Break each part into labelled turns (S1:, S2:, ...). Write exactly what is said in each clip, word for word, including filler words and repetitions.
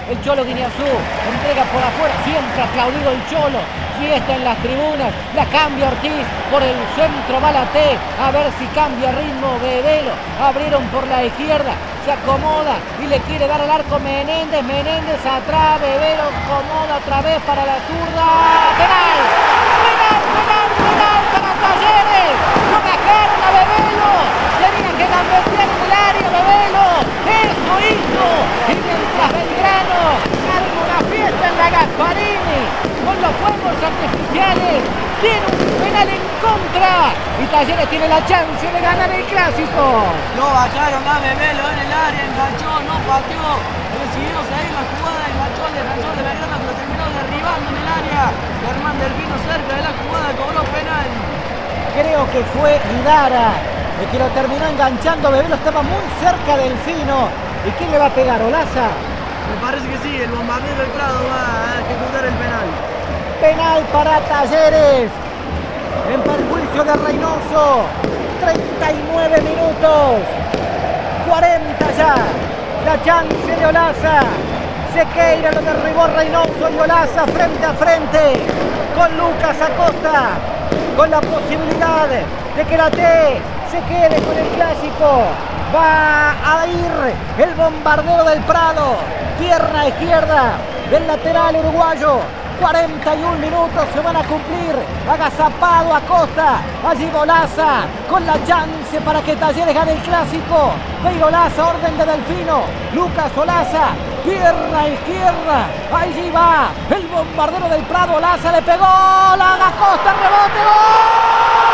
S1: El Cholo Guiñazú entrega por afuera, siempre aplaudido el Cholo. Fiesta en las tribunas, la cambia Ortiz, por el centro va la T, a ver si cambia ritmo Bebelo, abrieron por la izquierda, se acomoda y le quiere dar al arco Menéndez, Menéndez atrás, Bebelo acomoda otra vez para la zurda, penal, penal, penal, penal para Talleres, lo bajaron a Bebelo, tenían que gambetear en el área Bebelo, eso hizo, y mientras Belgrano arma una fiesta en la Gasparini, con los fuegos artificiales, tiene un penal en contra y Talleres tiene la chance de ganar el clásico.
S2: Lo bajaron a Bebelo en el área, enganchó, no pateó, decidió seguir la jugada, enganchó al defensor de Belgrano que lo terminó derribando en el área. Germán Delfino cerca de la jugada cobró penal.
S1: Creo que fue Guidara el que lo terminó enganchando. Bebelo estaba muy cerca del Delfino. ¿Y quién le va a pegar, Olaza?
S2: Me parece que sí, el bombardero del Prado va a ejecutar el penal.
S1: Penal para Talleres, en perjuicio de Reynoso. treinta y nueve minutos, cuarenta ya, la chance de Olaza. Sequeira lo derribó Reynoso y Olaza frente a frente con Lucas Acosta, con la posibilidad de que la T se quede con el clásico. Va a ir el bombardero del Prado, pierna izquierda del lateral uruguayo. cuarenta y un minutos se van a cumplir. Agazapado Acosta, allí Olaza con la chance para que Talleres gane el clásico. Peiro Olaza, orden de Delfino. Lucas Olaza, pierna izquierda, allí va el bombardero del Prado. Olaza le pegó, la Acosta, rebote, ¡gol!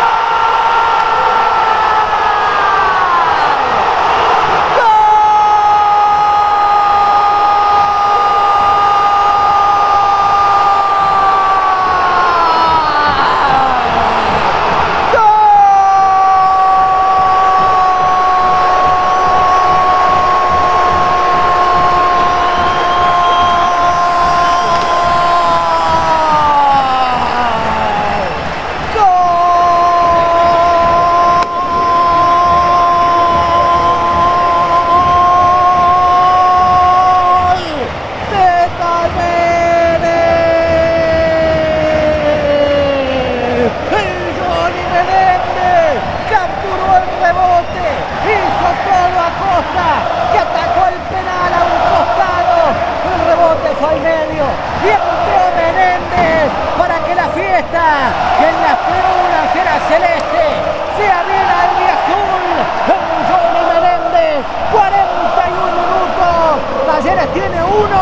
S1: Tiene uno,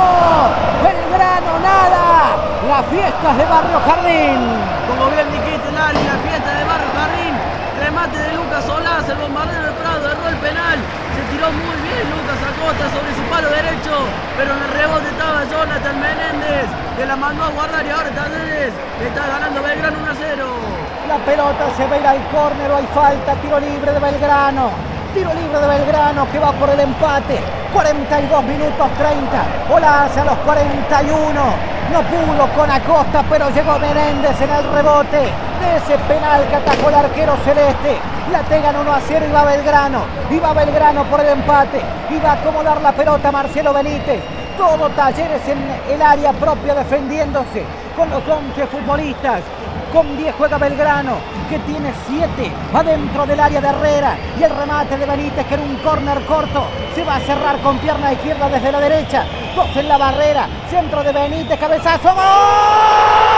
S1: Belgrano nada, las fiestas de Barrio Jardín.
S2: Como bien dijiste, Lali, la fiesta de Barrio Jardín, remate de Lucas Olaza, el bombardero del Prado, erró el penal, se tiró muy bien Lucas Acosta sobre su palo derecho, pero en el rebote estaba Jonathan Menéndez, que la mandó a guardar y ahora Talleres le está ganando Belgrano uno a cero.
S1: La pelota se va a ir al córner, hay falta, tiro libre de Belgrano. Tiro libre de Belgrano que va por el empate. cuarenta y dos minutos treinta. Olaza a los cuarenta y uno. No pudo con Acosta, pero llegó Menéndez en el rebote de ese penal que atajó el arquero celeste. La T gana uno a cero y va Belgrano. Y va Belgrano por el empate. Y va a acomodar la pelota Marcelo Benítez. Todo Talleres en el área propia defendiéndose con los once futbolistas. Con diez juega Belgrano, que tiene siete adentro del área de Herrera. Y el remate de Benítez, que en un córner corto se va a cerrar con pierna izquierda desde la derecha. Dos en la barrera, centro de Benítez, cabezazo, ¡gol!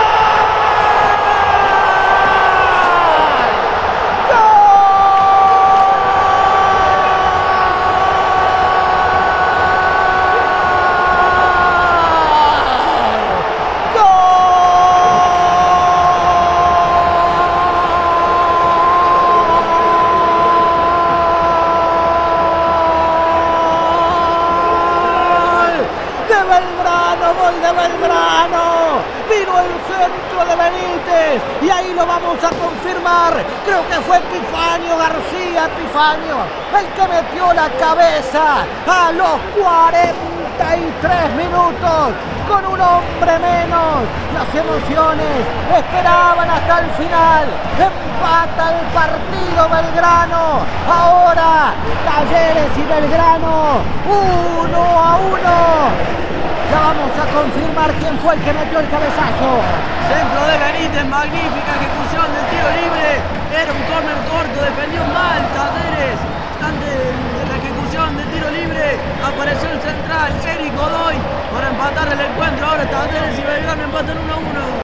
S1: Y ahí lo vamos a confirmar. Creo que fue Epifanio García, Epifanio, el que metió la cabeza a los cuarenta y tres minutos. Con un hombre menos, las emociones esperaban hasta el final. Empata el partido Belgrano. Ahora Talleres y Belgrano uno a uno. Ya Vamos a confirmar quién fue el que metió el cabezazo.
S2: Centro de Benítez, magnífica ejecución del tiro libre. Era un córner corto, defendió mal Talleres. Ante la ejecución del tiro libre apareció el central Eric Godoy para empatar el encuentro. Ahora Talleres y Belgrano empatan uno a uno.